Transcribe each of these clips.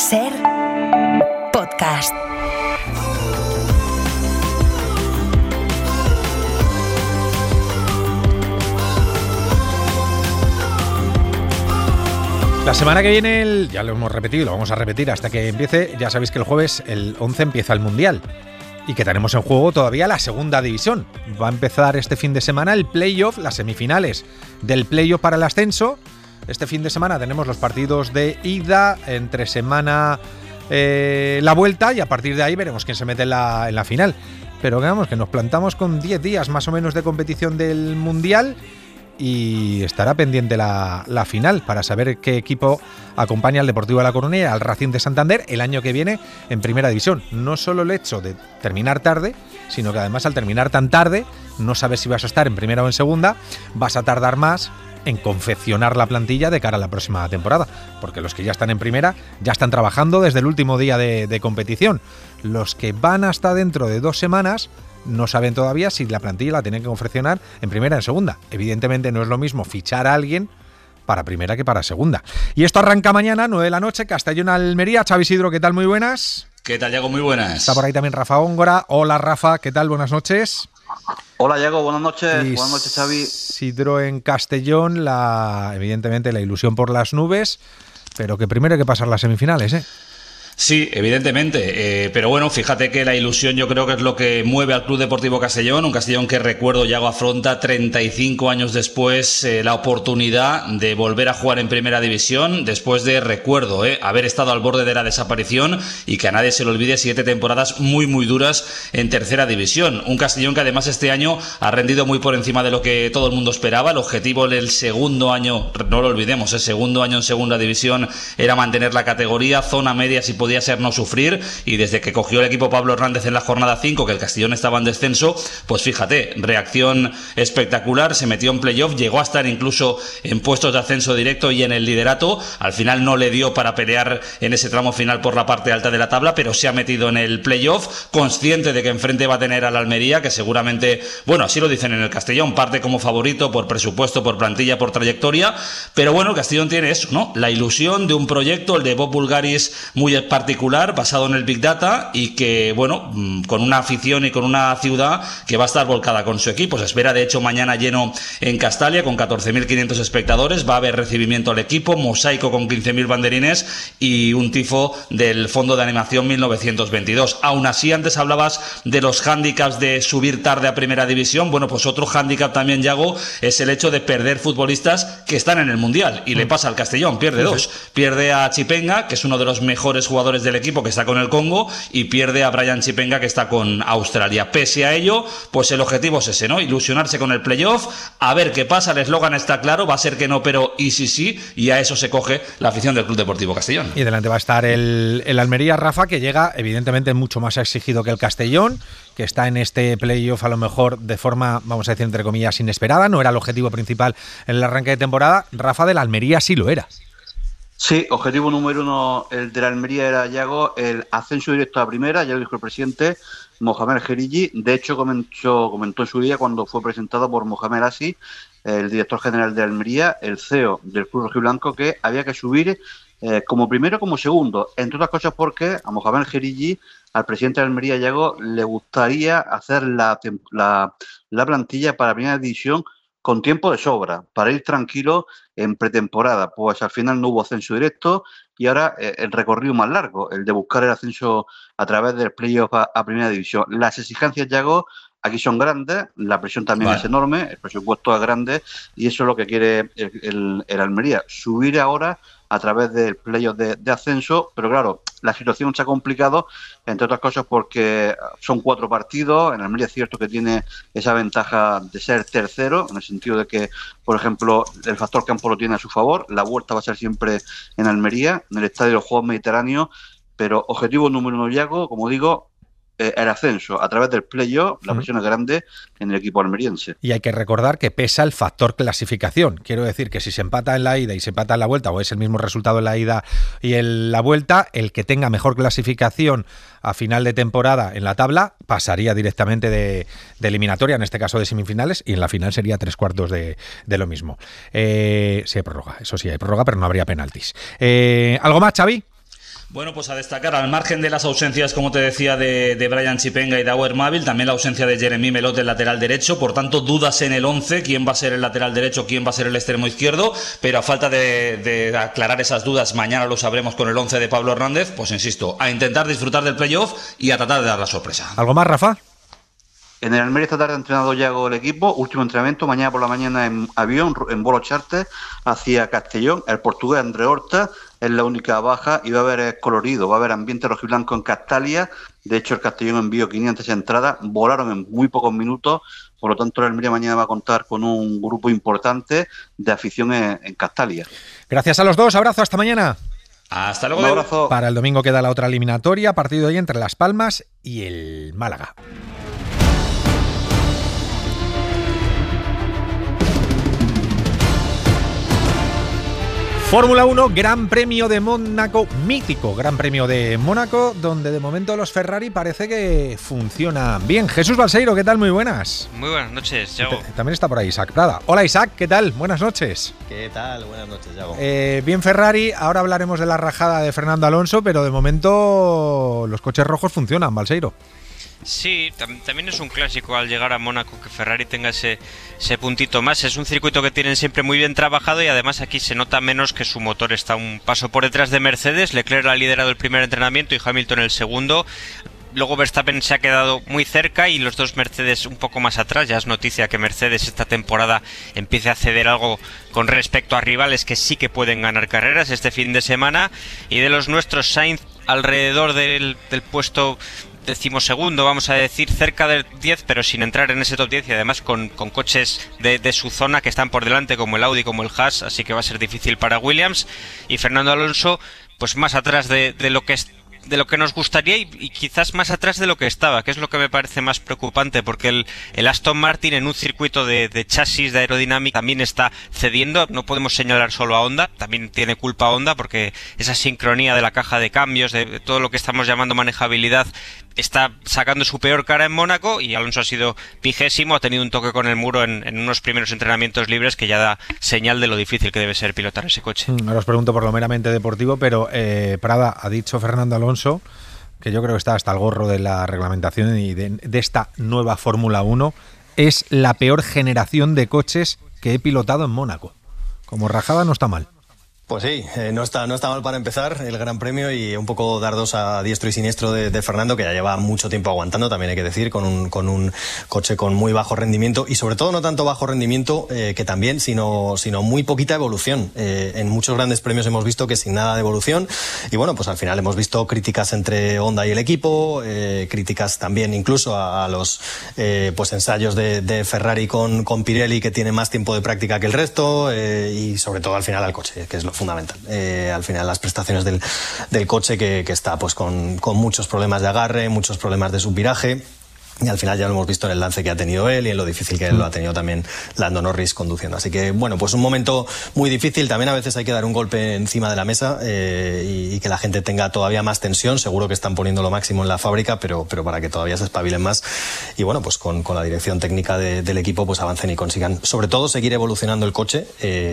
SER Podcast. La semana que viene, ya lo hemos repetido, lo vamos a repetir hasta que empiece. Ya sabéis que el jueves, el 11, empieza el Mundial y que tenemos en juego todavía la segunda división. Va a empezar este fin de semana el playoff, las semifinales del playoff para el ascenso. Este fin de semana tenemos los partidos de ida, entre semana la vuelta, y a partir de ahí veremos quién se mete en la final. Pero digamos que nos plantamos con 10 días más o menos de competición del Mundial. Y estará pendiente la final para saber qué equipo acompaña al Deportivo de La Coruña y al Racing de Santander el año que viene en Primera División. No solo el hecho de terminar tarde, sino que además al terminar tan tarde no sabes si vas a estar en Primera o en Segunda, vas a tardar más en confeccionar la plantilla de cara a la próxima temporada, porque los que ya están en Primera ya están trabajando desde el último día de competición. Los que van hasta dentro de 2 semanas no saben todavía si la plantilla la tienen que confeccionar en Primera o en Segunda. Evidentemente no es lo mismo fichar a alguien para Primera que para Segunda. Y esto arranca mañana, 9 de la noche, Castellón-Almería. Xavi Isidro, ¿qué tal? Muy buenas. ¿Qué tal, Yago? Muy buenas. Está por ahí también Rafa Góngora. Hola, Rafa, ¿qué tal? Buenas noches. Hola, Yago, buenas noches. Y buenas noches, Xavi. Isidro en Castellón, evidentemente la ilusión por las nubes, pero que primero hay que pasar las semifinales, ¿eh? Sí, evidentemente, pero bueno, fíjate que la ilusión yo creo que es lo que mueve al Club Deportivo Castellón, un Castellón que recuerdo Yago afronta 35 años después la oportunidad de volver a jugar en Primera División, después de, recuerdo, haber estado al borde de la desaparición y que a nadie se le olvide 7 temporadas muy muy duras en Tercera División. Un Castellón que además este año ha rendido muy por encima de lo que todo el mundo esperaba. El objetivo del segundo año, no lo olvidemos, el segundo año en Segunda División era mantener la categoría, zona media si podía ser no sufrir, y desde que cogió el equipo Pablo Hernández en la jornada 5, que el Castellón estaba en descenso, pues fíjate, reacción espectacular, se metió en playoff, llegó a estar incluso en puestos de ascenso directo y en el liderato. Al final no le dio para pelear en ese tramo final por la parte alta de la tabla, pero se ha metido en el playoff, consciente de que enfrente va a tener al Almería, que seguramente, bueno, así lo dicen en el Castellón, parte como favorito por presupuesto, por plantilla, por trayectoria, pero bueno, el Castellón tiene eso, ¿no? La ilusión de un proyecto, el de Bob Bulgaris, muy particular, basado en el Big Data, y que, bueno, con una afición y con una ciudad que va a estar volcada con su equipo. Se espera, de hecho, mañana lleno en Castalia, con 14.500 espectadores, va a haber recibimiento al equipo, mosaico con 15.000 banderines y un tifo del Fondo de Animación 1922. Aún así, antes hablabas de los hándicaps de subir tarde a Primera División. Bueno, pues otro hándicap también, Yago, es el hecho de perder futbolistas que están en el Mundial, y le pasa al Castellón, pierde 2. Pierde a Chipenga, que es uno de los mejores jugadores del equipo, que está con el Congo, y pierde a Brian Chipenga, que está con Australia. Pese a ello, pues el objetivo es ese, ¿no? Ilusionarse con el playoff, a ver qué pasa. El eslogan está claro, va a ser que no, pero y sí, y a eso se coge la afición del Club Deportivo Castellón. Y delante va a estar el Almería, Rafa, que llega evidentemente mucho más exigido que el Castellón, que está en este playoff a lo mejor de forma, vamos a decir entre comillas, inesperada. No era el objetivo principal en el arranque de temporada. Rafa, del Almería sí lo era. Sí, objetivo número 1, el de la Almería, era, Yago, el ascenso directo a Primera. Ya lo dijo el presidente Mohamed Gerigi. De hecho, comentó en su día, cuando fue presentado por Mohamed Asi, el director general de Almería, el CEO del club rojiblanco, que había que subir como primero, como segundo, entre otras cosas porque a Mohamed Gerigi, al presidente de Almería, Yago, le gustaría hacer la plantilla para Primera División con tiempo de sobra, para ir tranquilo en pretemporada. Pues al final no hubo ascenso directo, y ahora el recorrido más largo, el de buscar el ascenso a través del playoff a Primera División. Las exigencias, Yago, aquí son grandes, la presión también es enorme, el presupuesto es grande, y eso es lo que quiere el Almería, subir ahora a través del playoff de ascenso. Pero claro, la situación se ha complicado, entre otras cosas porque son 4 partidos. En Almería es cierto que tiene esa ventaja de ser tercero, en el sentido de que, por ejemplo, el factor campo lo tiene a su favor. La vuelta va a ser siempre en Almería, en el Estadio de los Juegos Mediterráneos, pero objetivo número 1, Yago, como digo, el ascenso a través del playoff. La presión es grande en el equipo almeriense. Y hay que recordar que pesa el factor clasificación. Quiero decir que si se empata en la ida y se empata en la vuelta, o es el mismo resultado en la ida y en la vuelta, el que tenga mejor clasificación a final de temporada en la tabla pasaría directamente de eliminatoria, en este caso de semifinales, y en la final sería 3/4 de lo mismo. Sí hay prórroga, eso sí hay prórroga, pero no habría penaltis. ¿Algo más, Xavi? Bueno, pues a destacar, al margen de las ausencias, como te decía, de Brian Chipenga y de Auer Mavil, también la ausencia de Jeremy Melot, el lateral derecho. Por tanto, dudas en el 11, quién va a ser el lateral derecho, quién va a ser el extremo izquierdo. Pero a falta de aclarar esas dudas, mañana lo sabremos con el 11 de Pablo Hernández. Pues insisto, a intentar disfrutar del playoff y a tratar de dar la sorpresa. ¿Algo más, Rafa? En el Almería esta tarde ha entrenado Yago el equipo, último entrenamiento, mañana por la mañana en avión, en vuelo charter, hacia Castellón. El portugués André Horta es la única baja y va a haber colorido, va a haber ambiente rojiblanco en Castalia. De hecho, el Castellón envió 500 entradas, volaron en muy pocos minutos, por lo tanto el Almería mañana va a contar con un grupo importante de afición en Castalia. Gracias a los dos, abrazo, hasta mañana. Hasta luego. Un abrazo. Para el domingo queda la otra eliminatoria, partido hoy entre Las Palmas y el Málaga. Fórmula 1, Gran Premio de Mónaco, mítico Gran Premio de Mónaco, donde de momento los Ferrari parece que funcionan bien. Jesús Balseiro, ¿qué tal? Muy buenas. Muy buenas noches, Yago. También está por ahí Isaac Prada. Hola Isaac, ¿qué tal? Buenas noches. ¿Qué tal? Buenas noches, Yago. Bien Ferrari, ahora hablaremos de la rajada de Fernando Alonso, pero de momento los coches rojos funcionan, Balseiro. Sí, también es un clásico al llegar a Mónaco que Ferrari tenga ese puntito más. Es un circuito que tienen siempre muy bien trabajado y además aquí se nota menos que su motor está un paso por detrás de Mercedes. Leclerc ha liderado el primer entrenamiento y Hamilton el segundo. Luego Verstappen se ha quedado muy cerca y los dos Mercedes un poco más atrás. Ya es noticia que Mercedes esta temporada empiece a ceder algo con respecto a rivales que sí que pueden ganar carreras este fin de semana. Y de los nuestros, Sainz alrededor del puesto 12º, vamos a decir, cerca del 10, pero sin entrar en ese top 10 y además con coches de su zona que están por delante, como el Audi, como el Haas, así que va a ser difícil para Williams. Y Fernando Alonso, pues más atrás de lo que nos gustaría y quizás más atrás de lo que estaba, que es lo que me parece más preocupante, porque el Aston Martin en un circuito de chasis, de aerodinámica, también está cediendo. No podemos señalar solo a Honda, también tiene culpa Honda, porque esa sincronía de la caja de cambios, de todo lo que estamos llamando manejabilidad, está sacando su peor cara en Mónaco, y Alonso ha sido 20º, ha tenido un toque con el muro en unos primeros entrenamientos libres que ya da señal de lo difícil que debe ser pilotar ese coche. Ahora os pregunto por lo meramente deportivo, pero Prada, ha dicho Fernando Alonso, que yo creo que está hasta el gorro de la reglamentación y de esta nueva Fórmula 1, es la peor generación de coches que he pilotado en Mónaco. Como rajada no está mal. Pues sí, no está mal para empezar el Gran Premio, y un poco dardos a diestro y siniestro de Fernando, que ya lleva mucho tiempo aguantando, también hay que decir, con un coche con muy bajo rendimiento, y sobre todo no tanto bajo rendimiento que también, sino muy poquita evolución. En muchos grandes premios hemos visto que sin nada de evolución, y bueno, pues al final hemos visto críticas entre Honda y el equipo, críticas también incluso a los pues ensayos de Ferrari con Pirelli, que tiene más tiempo de práctica que el resto, y sobre todo al final al coche, que es lo fundamental. Al final las prestaciones del coche que está pues con muchos problemas de agarre, muchos problemas de subviraje, y al final ya lo hemos visto en el lance que ha tenido él y en lo difícil que lo ha tenido también Lando Norris conduciendo. Así que bueno, pues un momento muy difícil. También a veces hay que dar un golpe encima de la mesa y que la gente tenga todavía más tensión. Seguro que están poniendo lo máximo en la fábrica, pero para que todavía se espabilen más, y bueno, pues con la dirección técnica del equipo pues avancen y consigan sobre todo seguir evolucionando el coche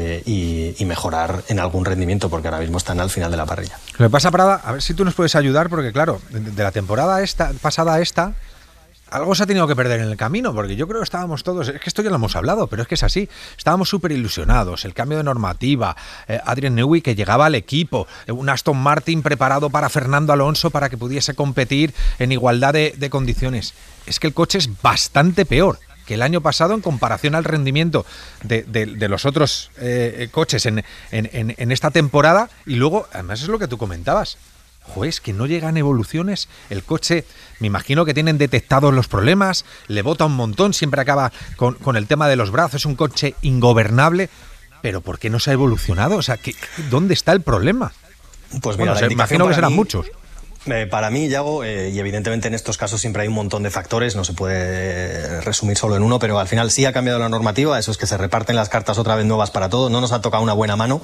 y mejorar en algún rendimiento, porque ahora mismo están al final de la parrilla. Lo que pasa, Prada, a ver si tú nos puedes ayudar, porque claro, de la temporada pasada a esta, algo se ha tenido que perder en el camino, porque yo creo que estábamos todos, es que esto ya lo hemos hablado, pero es que es así, estábamos súper ilusionados, el cambio de normativa, Adrian Newey que llegaba al equipo, un Aston Martin preparado para Fernando Alonso para que pudiese competir en igualdad de condiciones. Es que el coche es bastante peor que el año pasado en comparación al rendimiento de los otros coches en esta temporada, y luego, además es lo que tú comentabas, es que no llegan evoluciones, el coche, me imagino que tienen detectados los problemas, le bota un montón, siempre acaba con el tema de los brazos, es un coche ingobernable, pero ¿por qué no se ha evolucionado? O sea, ¿dónde está el problema? Pues mira, bueno, imagino que serán muchos. Para mí, Yago, y evidentemente en estos casos siempre hay un montón de factores, no se puede resumir solo en uno, pero al final sí ha cambiado la normativa, eso es que se reparten las cartas otra vez nuevas para todo, no nos ha tocado una buena mano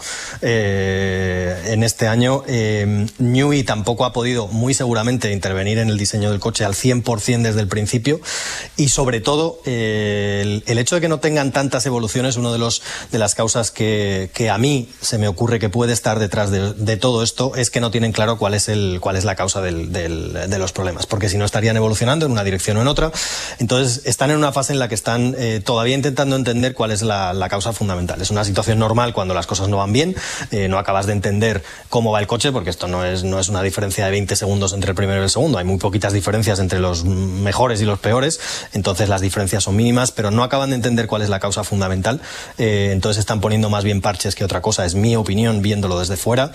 en este año. Newey tampoco ha podido, muy seguramente, intervenir en el diseño del coche al 100% desde el principio, y sobre todo el hecho de que no tengan tantas evoluciones, una de las causas que a mí se me ocurre que puede estar detrás de todo esto es que no tienen claro cuál es la causa de los problemas, porque si no estarían evolucionando en una dirección o en otra. Entonces están en una fase en la que están todavía intentando entender cuál es la causa fundamental. Es una situación normal cuando las cosas no van bien, no acabas de entender cómo va el coche, porque esto no es una diferencia de 20 segundos entre el primero y el segundo, hay muy poquitas diferencias entre los mejores y los peores, entonces las diferencias son mínimas, pero no acaban de entender cuál es la causa fundamental. Entonces están poniendo más bien parches que otra cosa, es mi opinión viéndolo desde fuera,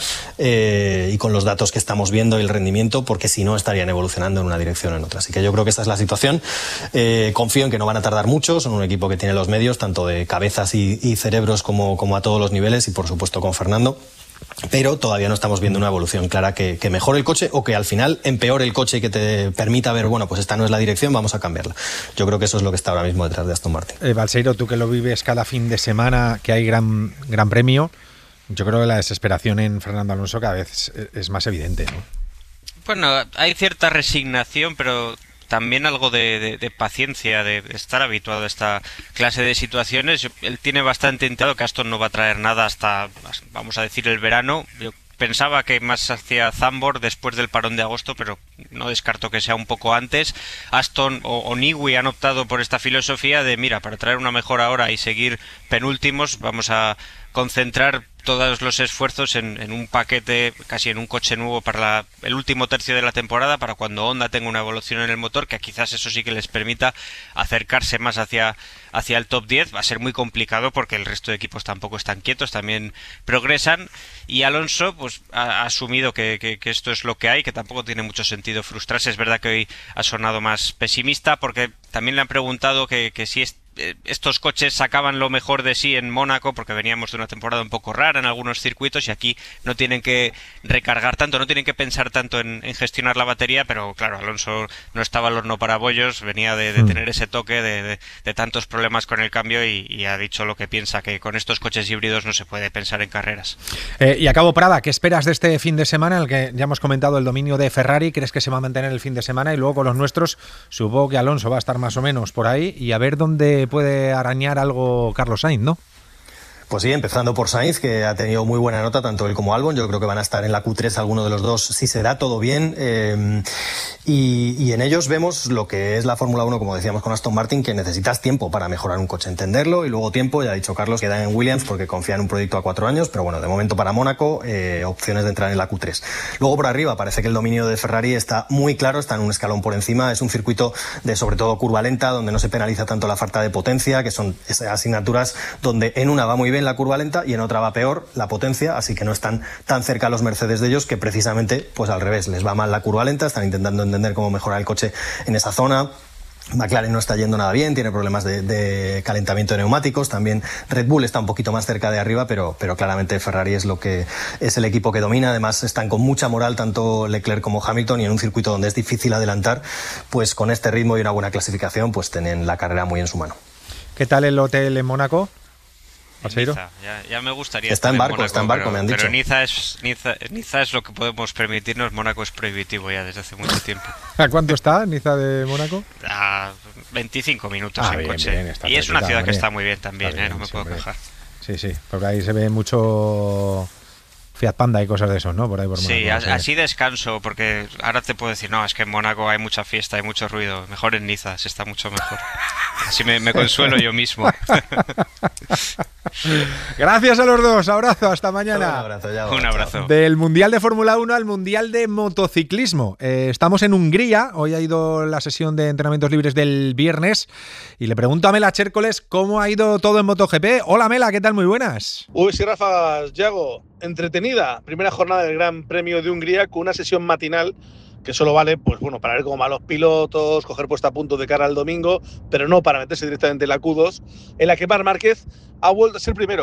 y con los datos que estamos viendo y el rendimiento, porque si no estarían evolucionando en una dirección o en otra. Así que yo creo que esa es la situación. Confío en que no van a tardar mucho, son un equipo que tiene los medios, tanto de cabezas y cerebros como a todos los niveles, y por supuesto con Fernando. Pero todavía no estamos viendo una evolución clara que mejore el coche o que al final empeore el coche y que te permita ver, bueno, pues esta no es la dirección, vamos a cambiarla. Yo creo que eso es lo que está ahora mismo detrás de Aston Martin. Balseiro, tú que lo vives cada fin de semana, que hay gran premio, yo creo que la desesperación en Fernando Alonso cada vez es más evidente, ¿no? Bueno, hay cierta resignación, pero también algo de paciencia, de estar habituado a esta clase de situaciones. Él tiene bastante enterado que Aston no va a traer nada hasta, vamos a decir, el verano. Yo pensaba que más hacia Zandvoort después del parón de agosto, pero no descarto que sea un poco antes. Aston o Newey han optado por esta filosofía de, mira, para traer una mejora ahora y seguir penúltimos, vamos a concentrar todos los esfuerzos en un paquete, casi en un coche nuevo para el último tercio de la temporada, para cuando Honda tenga una evolución en el motor, que quizás eso sí que les permita acercarse más hacia el top 10. Va a ser muy complicado porque el resto de equipos tampoco están quietos, también progresan, y Alonso pues ha asumido que esto es lo que hay, que tampoco tiene mucho sentido frustrarse. Es verdad que hoy ha sonado más pesimista porque también le han preguntado que si estos coches sacaban lo mejor de sí en Mónaco, porque veníamos de una temporada un poco rara en algunos circuitos y aquí no tienen que recargar tanto, no tienen que pensar tanto en gestionar la batería, pero claro, Alonso no estaba al horno para bollos, venía de tener ese toque de tantos problemas con el cambio y ha dicho lo que piensa, que con estos coches híbridos no se puede pensar en carreras. Y a cabo, Prada, ¿qué esperas de este fin de semana, en el que ya hemos comentado el dominio de Ferrari? ¿Crees que se va a mantener el fin de semana? Y luego con los nuestros, supongo que Alonso va a estar más o menos por ahí, y a ver dónde puede arañar algo Carlos Sainz, ¿no? Pues sí, empezando por Sainz, que ha tenido muy buena nota, tanto él como Albon. Yo creo que van a estar en la Q3 alguno de los dos, si se da todo bien. Y en ellos vemos lo que es la Fórmula 1, como decíamos con Aston Martin, que necesitas tiempo para mejorar un coche, entenderlo, y luego tiempo, ya ha dicho Carlos, queda en Williams porque confía en un proyecto a 4 años, pero bueno, de momento para Mónaco, opciones de entrar en la Q3. Luego por arriba, parece que el dominio de Ferrari está muy claro, está en un escalón por encima, es un circuito de sobre todo curva lenta, donde no se penaliza tanto la falta de potencia, que son esas asignaturas donde en una va muy bien la curva lenta y en otra va peor la potencia, así que no están tan cerca los Mercedes de ellos, que precisamente pues al revés, les va mal la curva lenta, están intentando entender cómo mejorar el coche en esa zona. McLaren no está yendo nada bien, tiene problemas de calentamiento de neumáticos, también Red Bull está un poquito más cerca de arriba, pero claramente Ferrari es el equipo que domina. Además están con mucha moral tanto Leclerc como Hamilton, y en un circuito donde es difícil adelantar, pues con este ritmo y una buena clasificación pues tienen la carrera muy en su mano. ¿Qué tal el hotel en Mónaco? Niza, ya me gustaría. Está en barco, me han dicho. Pero Niza es lo que podemos permitirnos. Mónaco es prohibitivo ya desde hace mucho tiempo. ¿A cuánto está Niza de Mónaco? A 25 minutos en bien, coche. Bien, y es una ciudad que está muy bien también, no me puedo quejar. Sí, porque ahí se ve mucho Fiat Panda y cosas de esos, ¿no? Por ahí por Mónaco. Sí, así descanso, porque ahora te puedo decir, no, es que en Mónaco hay mucha fiesta, hay mucho ruido. Mejor en Niza, se está mucho mejor. Así me consuelo yo mismo. Gracias a los dos, abrazo, hasta mañana. Un abrazo. Del Mundial de Fórmula 1 al Mundial de Motociclismo. Estamos en Hungría, hoy ha ido la sesión de entrenamientos libres del viernes y le pregunto a Mela Chércoles cómo ha ido todo en MotoGP. Hola Mela, ¿qué tal? Muy buenas. Uy, sí, Rafa, Yago, entretenida. Primera jornada del Gran Premio de Hungría con una sesión matinal que solo vale, pues bueno, para ver cómo van los pilotos, coger puesta a punto de cara al domingo, pero no para meterse directamente en la Q2, en la que Marc Márquez ha vuelto a ser primero.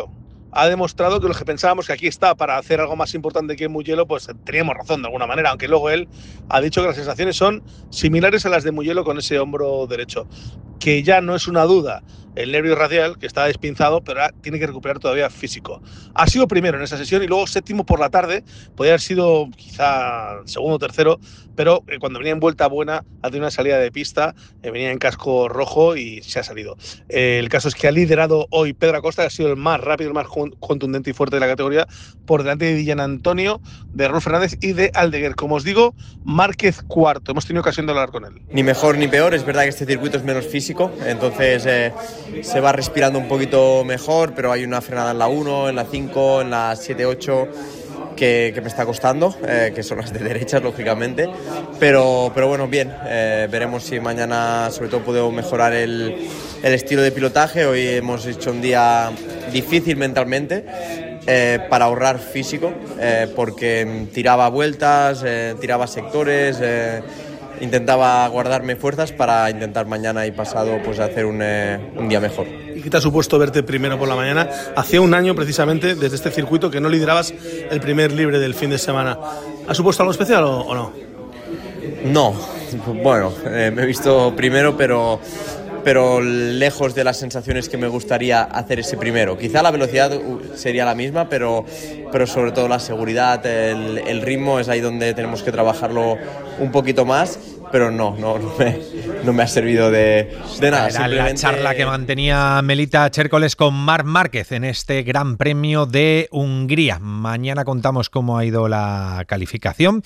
ha demostrado que los que pensábamos que aquí está para hacer algo más importante que Mugello, pues teníamos razón de alguna manera, aunque luego él ha dicho que las sensaciones son similares a las de Mugello con ese hombro derecho, que ya no es una duda el nervio radial, que está despinzado, pero tiene que recuperar todavía físico. Ha sido primero en esa sesión y luego séptimo por la tarde, podría haber sido quizá segundo o tercero, pero cuando venía en vuelta buena, ha tenido una salida de pista, venía en casco rojo y se ha salido. El caso es que ha liderado hoy Pedro Acosta, que ha sido el más rápido, el más contundente y fuerte de la categoría, por delante de Dillan Antonio, de Raúl Fernández y de Aldeguer. Como os digo, Márquez cuarto, hemos tenido ocasión de hablar con él. Ni mejor ni peor, es verdad que este circuito es menos físico, entonces se va respirando un poquito mejor, pero hay una frenada en la 1, en la 5, en la 7, 8 que me está costando, que son las de derechas, lógicamente, pero bueno, bien, veremos si mañana sobre todo puedo mejorar el estilo de pilotaje. Hoy hemos hecho un día difícil mentalmente, para ahorrar físico, porque tiraba vueltas, tiraba sectores, intentaba guardarme fuerzas para intentar mañana y pasado pues hacer un día mejor. ¿Y qué te ha supuesto verte primero por la mañana? Hacía un año precisamente desde este circuito que no liderabas el primer libre del fin de semana. ¿Ha supuesto algo especial o no? No, bueno, me he visto primero, pero lejos de las sensaciones que me gustaría hacer ese primero. Quizá la velocidad sería la misma, pero sobre todo la seguridad, el ritmo es ahí donde tenemos que trabajarlo un poquito más, pero no me ha servido de nada. Era la charla que mantenía Melita Chércoles con Marc Márquez en este Gran Premio de Hungría. Mañana contamos cómo ha ido la calificación.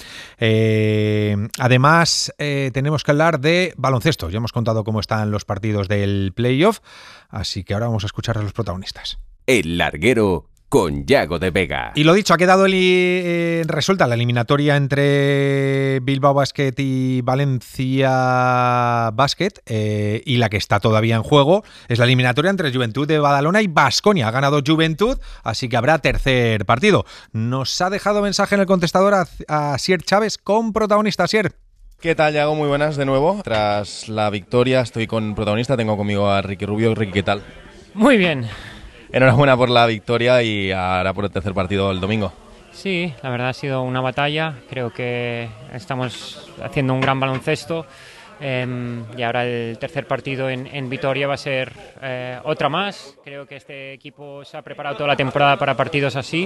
Además, tenemos que hablar de baloncesto. Ya hemos contado cómo están los partidos del playoff, así que ahora vamos a escuchar a los protagonistas. El Larguero con Yago de Vega. Y lo dicho, ha quedado resuelta la eliminatoria entre Bilbao Basket y Valencia Basket, y la que está todavía en juego es la eliminatoria entre Juventud de Badalona y Baskonia. Ha ganado Juventud, así que habrá tercer partido. Nos ha dejado mensaje en el contestador a Sier Chávez con protagonista. Sier. ¿Qué tal, Yago? Muy buenas de nuevo. Tras la victoria estoy con protagonista, tengo conmigo a Ricky Rubio. Ricky, ¿qué tal? Muy bien. Enhorabuena por la victoria y ahora por el tercer partido el domingo. Sí, la verdad ha sido una batalla. Creo que estamos haciendo un gran baloncesto, y ahora el tercer partido en Vitoria va a ser otra más. Creo que este equipo se ha preparado toda la temporada para partidos así.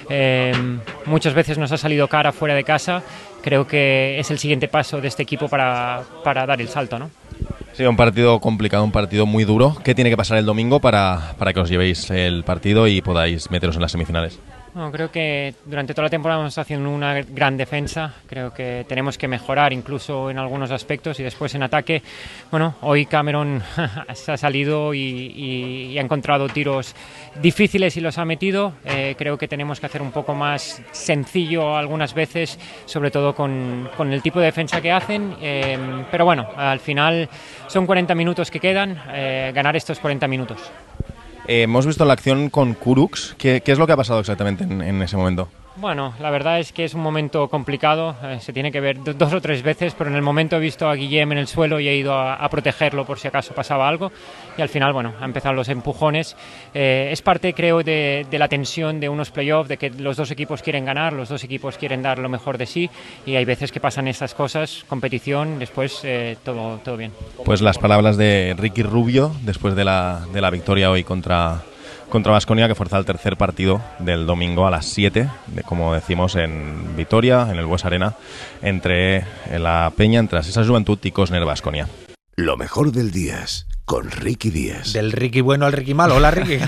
Muchas veces nos ha salido cara fuera de casa. Creo que es el siguiente paso de este equipo para dar el salto, ¿no? Sí, un partido complicado, un partido muy duro. ¿Qué tiene que pasar el domingo para que os llevéis el partido y podáis meteros en las semifinales? Bueno, creo que durante toda la temporada hemos haciendo una gran defensa. Creo que tenemos que mejorar incluso en algunos aspectos, y después en ataque, bueno, hoy Cameron se ha salido y ha encontrado tiros difíciles y los ha metido. Creo que tenemos que hacer un poco más sencillo algunas veces, sobre todo con el tipo de defensa que hacen, pero bueno, al final son 40 minutos que quedan, ganar estos 40 minutos. Hemos visto la acción con Kurucs. ¿Qué es lo que ha pasado exactamente en ese momento? Bueno, la verdad es que es un momento complicado, se tiene que ver 2 o 3 veces, pero en el momento he visto a Guillem en el suelo y he ido a protegerlo por si acaso pasaba algo, y al final, bueno, han empezado los empujones. Es parte, creo, de la tensión de unos playoffs, de que los dos equipos quieren ganar, los dos equipos quieren dar lo mejor de sí, y hay veces que pasan estas cosas, competición, después todo bien. Pues las palabras de Ricky Rubio después de la victoria hoy contra Baskonia, que fuerza el tercer partido del domingo a las 7, como decimos, en Vitoria, en el Bues Arena, entre la Peña, entre esa Juventud y Cosner Baskonia. Lo mejor del Días, con Ricky Díaz. Del Ricky bueno al Ricky malo. Hola, Ricky.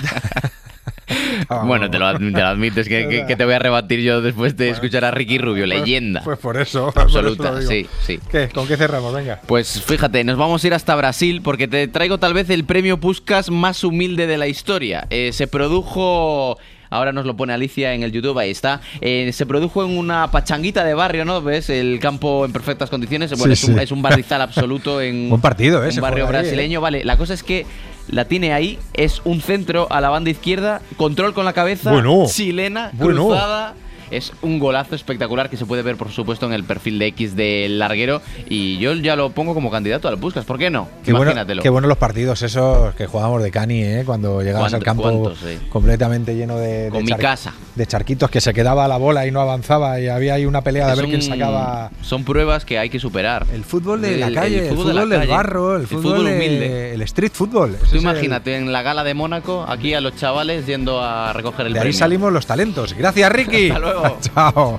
Bueno, te lo admites que te voy a rebatir yo después de escuchar a Ricky Rubio, leyenda. Pues por eso. Absoluta, por eso sí. ¿Con qué cerramos? Venga. Pues fíjate, nos vamos a ir hasta Brasil porque te traigo tal vez el premio Puskás más humilde de la historia. Se produjo... Ahora nos lo pone Alicia en el YouTube, ahí está. Se produjo en una pachanguita de barrio, ¿no? ¿Ves? El campo en perfectas condiciones. Bueno, sí, es un barrizal absoluto en buen partido, un barrio brasileño. Vale, la cosa es que la tiene ahí, es un centro a la banda izquierda, control con la cabeza, chilena, cruzada, es un golazo espectacular que se puede ver, por supuesto, en el perfil de X del larguero, y yo ya lo pongo como candidato al Puskás, ¿por qué no? Imagínatelo. Qué buenos los partidos esos que jugábamos de Cani, cuando llegabas al campo completamente lleno de charquitos, que se quedaba la bola y no avanzaba, y había ahí una pelea de ver quién sacaba. Son pruebas que hay que superar. El fútbol de la calle, el fútbol del barro, el fútbol humilde, el street fútbol. Tú imagínate en la gala de Mónaco, aquí a los chavales yendo a recoger el premio. De ahí salimos los talentos. Gracias, Ricky. Hasta luego. Chao.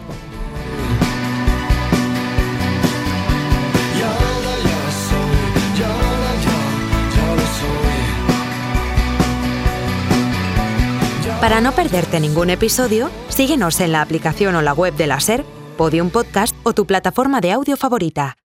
Para no perderte ningún episodio, síguenos en la aplicación o la web de la SER, Podium Podcast o tu plataforma de audio favorita.